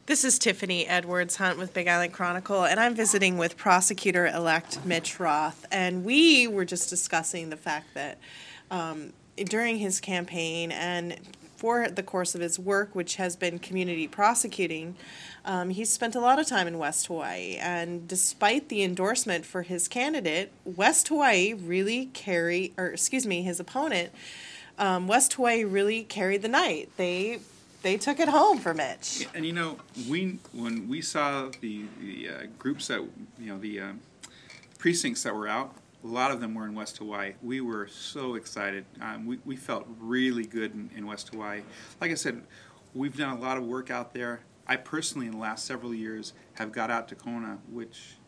This is Tiffany Edwards Hunt with Big Island Chronicle, and I'm visiting with Prosecutor-elect Mitch Roth. And we were just discussing the fact that during his campaign and for the course of his work, which has been community prosecuting, he's spent a lot of time in West Hawaii. And despite the endorsement for his candidate, West Hawaii really his opponent, West Hawaii really carried the night. They took it home for Mitch. And when we saw the groups that the precincts that were out, a lot of them were in West Hawaii. We were so excited. We felt really good in West Hawaii. Like I said, we've done a lot of work out there. I personally, in the last several years, have got out to Kona, which